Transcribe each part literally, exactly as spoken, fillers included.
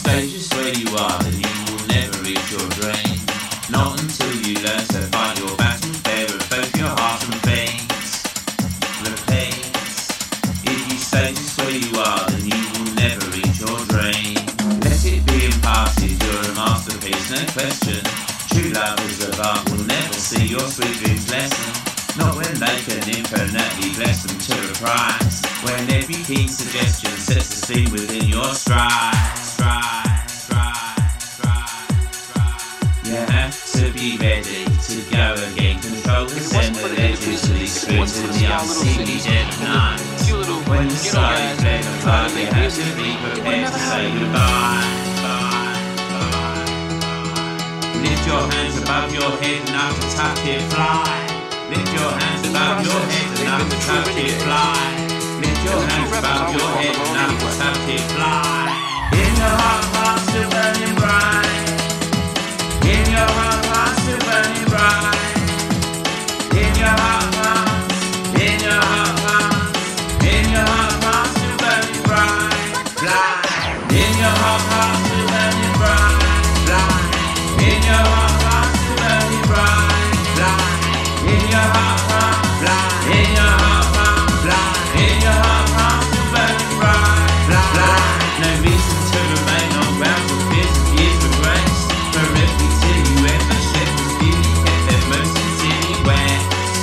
stay just where you are, then you will never reach your dream. Not until you learn to fight your battles fair of both your heart and veins. Repeat. If you stay just where you are, then you will never reach your dream. Let it be imparted, you're a masterpiece, no question. True lovers of art will never see your sweet dreams lessen. Not when they can infinitely bless them to a price. When every keen suggestion sets the scene within your stride. Stride, stride, stride, stride. You have to be ready to go again. Control the center edges of these screens in the unseemly dead of night. When the sky is red and fire, you have to be prepared to say goodbye. Bye, bye, bye. Lift your hands above your head enough to touch it, fly. Lift your hands above your head enough to touch it, fly. Lift your hands above your head enough to touch it, fly. In your heart, heart still burning bright. In your heart, heart still burning bright. In your heart, heart, in your heart, heart, in your heart, heart still burning bright. Fly. In your heart, heart still burning bright. Fly. In your heart, heart still burning bright. Fly. In your heart, heart, fly. In your heart, heart, fly. In your heart, heart, still burning bright. Fly, fly. No reason to remain on grounds of fears of years of grace. For every tear you ever shed was beauty kept their most sincerely wet.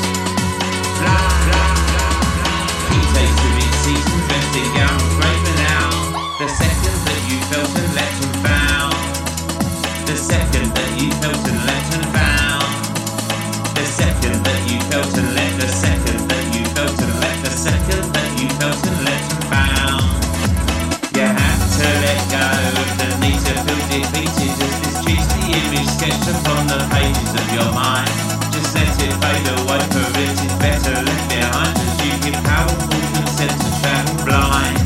Fly, fly, fly, fly. He takes to each season dressed in gown of grey renown. The second that you felt and leapt and found. The second that you felt and leapt and found. The second that you felt and let, the second that you felt and let, the second that you felt and let and found. You have to let go of the need to feel defeated as this cheesy image sketched upon the pages of your mind. Just let it fade away, for it is better left behind as you give powerful consent to travel blind.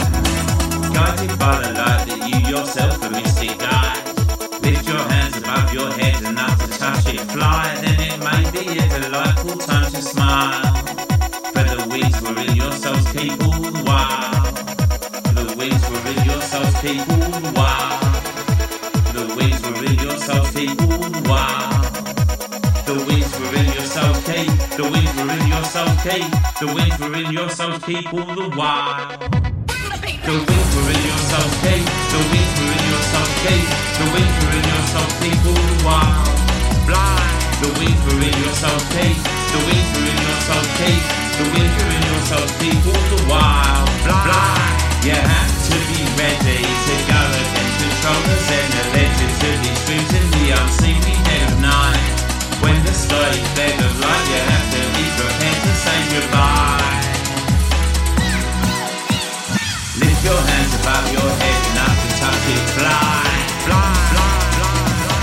Guided by the light that you yourself a mystic guide. Lift your hands above your head enough to touch it, fly, then it may be a delightful time to smile. For the wings were in your soul's keep all the while. The wings were in your soul's keep all the while. The wings were in your soul's keep all the while. The wings were in your soul's keep. The wings were in your soul's keep. The wings were in your soul's keep all the while. The wings were in your soul's keep. The wings were in your soul's keep. The wings were in your soul's keep all the while. Blind. The wings were in your soul's keep. The wings were in your soul's keep. The wings were in your soul's keep all the while. Blind. You have to be ready to go against controllers and the legends of these dreams in the unseemly dead of night. When the sky is dead of light, you have to be prepared to say goodbye. Lift your hands above your head enough to touch it, fly. Fly, fly, fly, fly,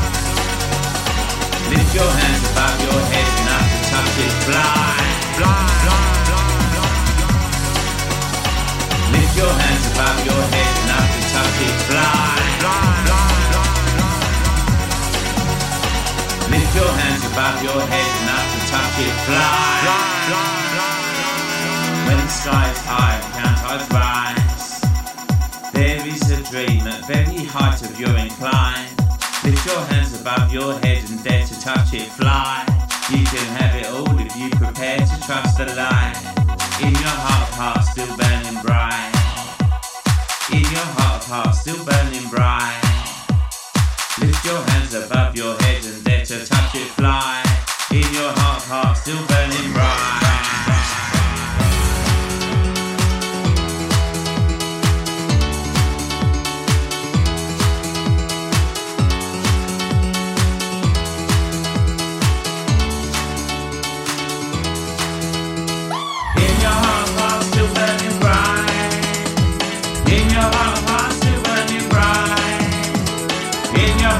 fly. Lift your hands above your head enough to touch it, fly. Fly, fly, fly, fly, fly. Lift your hands above your head enough to touch it, fly. Fly, fly, fly, fly, fly. Lift your hands above your head enough to touch it, fly. Fly, fly, fly, fly. When the sky is high and count tides rise, there is a dream at very height of your incline. Lift your hands above your head and dare to touch it, fly. You can have it all if you prepare to trust the light. In your heart of heart still burning bright. In your heart of heart still burning bright. Lift your hands above your head and dare to touch it, fly. In your heart of heart still burning bright.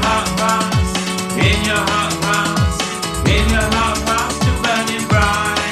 In your heart, heart, in your heart, heart, still burning bright.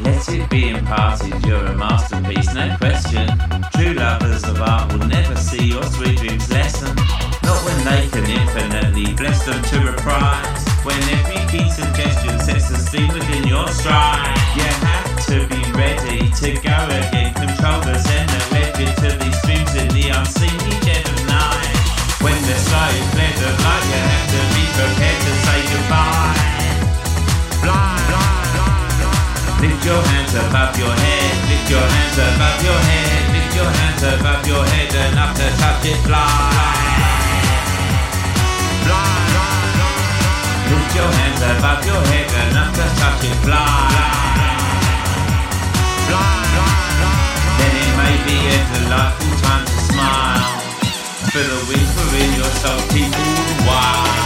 Let it be imparted, you're a masterpiece, no question. True lovers of art will never see your sweet dreams lessen. Not when they can infinitely bless them to reprise. When every key suggestion sets the steam within your stride. You have to be ready to go again. Control the zen and wedge it to these streams in the unseen jet of night. When the sky is fled of light, you have to be prepared to say goodbye. Fly, fly, fly, fly. Lift your hands above your head. Lift your hands above your head. Lift your hands above your head enough to touch it. Fly. Fly, fly, fly. Lift your hands above your head enough to touch it. Fly. Fly, fly, fly. Then it may be a delightful time to smile. For the whisper in your soul, keep all the while.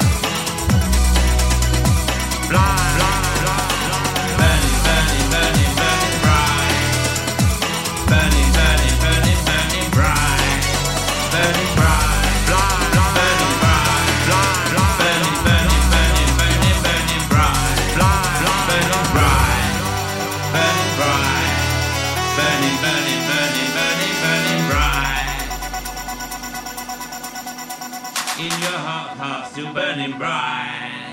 Fly, fly, fly, fly. Burning, burning, burning, burning bright. Burning, burning, burning, burning bright. Burning bright. Fly, fly, burning bright. Fly, fly, burning, burning, burning, burning, burning bright. Fly, fly, burning bright. Burning bright. Burning, burning, burning, burning, burning bright. In your heart, heart still burning bright.